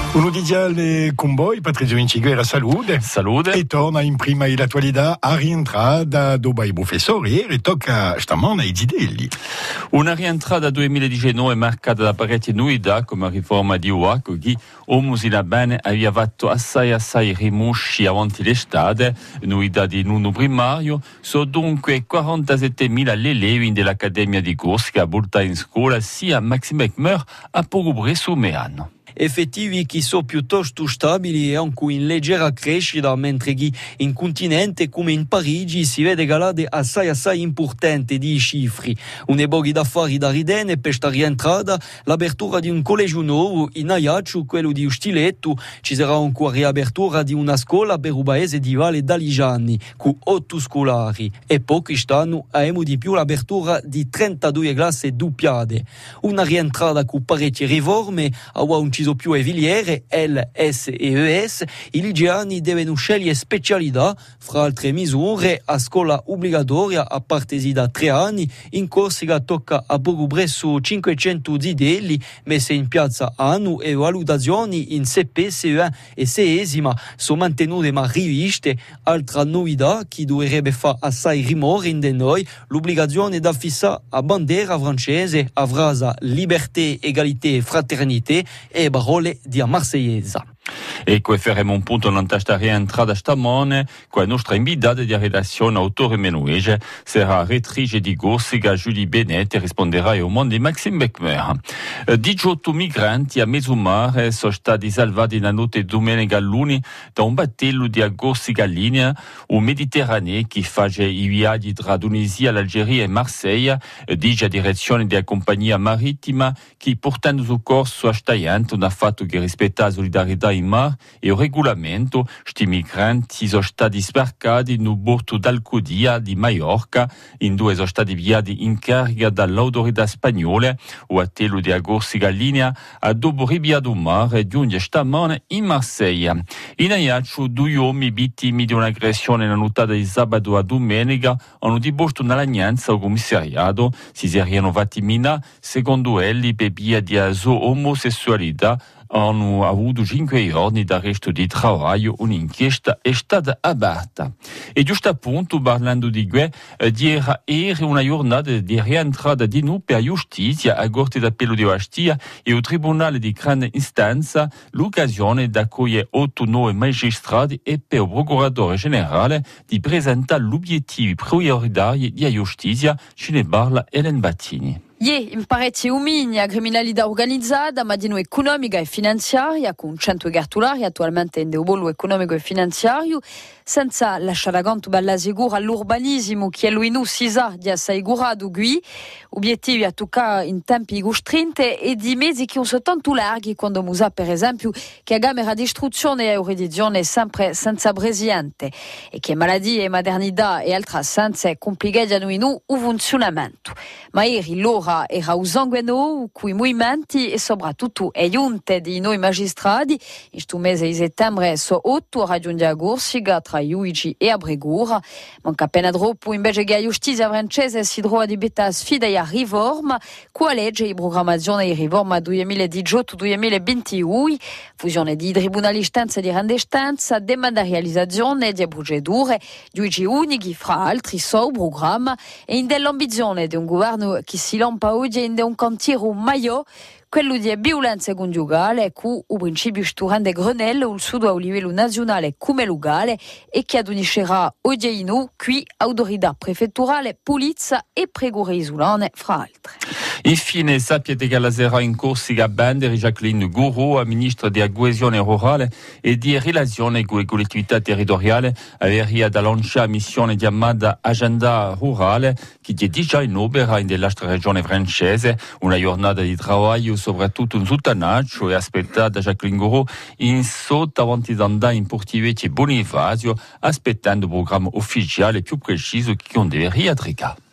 Uno di gialli convoi, Patrizio Vinciguera, salute. Salute. E torna in prima l'attualità a rientrata dopo i professori e tocca stamane ai zidelli. Una rientrata 2019 marcata da parecchie novità come la riforma di UAC che Omusina bene aveva fatto assai rimusci avanti l'estate, novità di nuno primario, sono dunque 47.000 allievi dell'Accademia di Corsica a portare in scuola sia Maxime McMurr a poco presumeranno. Effettivi che sono piuttosto stabili e anche in leggera crescita, mentre che in continente come in Parigi si vede calate assai importanti di cifre. Un eboghi d'affari da ridere per questa rientrata, l'apertura di un collegio nuovo in Ajaccio, quello di Ustiletto, ci sarà anche la riapertura di una scuola per un paese di Valle d'Aligiani, con 8 scolari, e poi quest'anno abbiamo di più l'apertura di 32 classi doppiate. Una rientrata con parecchie riforme, a un ciso più eviliere, L, S e ES, i ligiani devono scegliere specialità, fra altre misure, a scuola obbligatoria a partire da 3 anni, in Corsica tocca a poco presso 500 zidelli messe in piazza anno e valutazioni in CP, CE1 e CEsima sono mantenute ma riviste. Altra novità che dovrebbe fare assai rimore in de noi, l'obbligazione da fissare a bandiera francese a frase liberté, égalité, fraternité e parole di Marseiesa. E qui faremo un punto in questa rientrata stamane con la nostra invitata di redazione, autore menuese, sarà rettrice di Corsica, Julie Benet, e risponderà al mondo di Maxime McMurr. 18 migranti a mezzo mare sono stati salvati la notte domenica luni da un battello di Corsica Linea, un Mediterraneo che fa i viaggi tra Tunisia, l'Algeria e Marseille, dice a direzione della compagnia marittima che portando soccorso a Staiante non ha fatto che rispettare la solidarietà in mare e il regolamento. Questi migranti sono stati sbarcati nel porto d'Alcudia di Maiorca, in due sono stati inviati in carica dall'autorità spagnola. O attello di Corsica Linea a dopo riviato mare giunge stamane in Marseille. In Ajaccio 2 uomini vittime di un'aggressione nella nottata di sabato a domenica hanno deposto una lagnanza al commissariato. Si sarebbero fatti minare, secondo elli, per via di omosessualità. Hanno avuto 5 giorni d'arresto di lavoro, un'inchiesta è stata aperta. E giusto appunto, parlando di questo, ieri una giornata di rientrata di nuovo per giustizia a Corte d'Appello di Ostia e al Tribunale di Grande Istanza, l'occasione di accogliere 8 nuovi magistrati e per il Procuratore Generale di presentare gli obiettivi prioritari di giustizia, ce ne parla Ellen Battini. In parecchi umini a criminalità organizzata, ma di noi economica e finanziaria, con 100 cartolari attualmente in debollo economico e finanziario, senza lasciare conto bella sicura all'urbanismo che lui non si sa di assicurato qui, obiettivi a toccare in tempi costretti e di mesi che sono tanto larghi quando si sa per esempio che la Camera di istruzione e giurisdizione è sempre senza presidente e che malattie, maternità e altre assenze complicate a noi il funzionamento. Ma ieri l'ora era usangueno con i movimenti e soprattutto le giunte di noi magistrati. In questo mese di settembre sono 8 raggiunti a Corsica tra Juigi e Abregura. Manca appena troppo invece che la giustizia francese si trova di betta sfida e a riforma con la legge di programmazione di riforma 2018-2021, fusione di tribunali istanza e di grande istanza, dematerializzazione di procedure, giudici unici fra altri suo programma e in dell'ambizione di un governo che si lampa oggi in un cantiere maggiore, quello di violenza congiugale, con il principio sturante Grenelle, il studio a livello nazionale come locale e che uniscerà oggi qui autorità prefetturale, polizia e pregure isolane, fra altre. Infine, sappiate che la sera in Corsica Banderi Jacqueline Gouraud, ministra di coesione rurale e di relazione con le collettività territoriali, aveva da lanciare missione chiamata Agenda Rurale, che è già in opera nella regione francese, una giornata di lavoro soprattutto in Sottanaccio e aspettata Jacqueline Gouraud in sotto avanti ad andare in Portivecchio e Bonifacio, aspettando il programma ufficiale più preciso che non deve riatricare.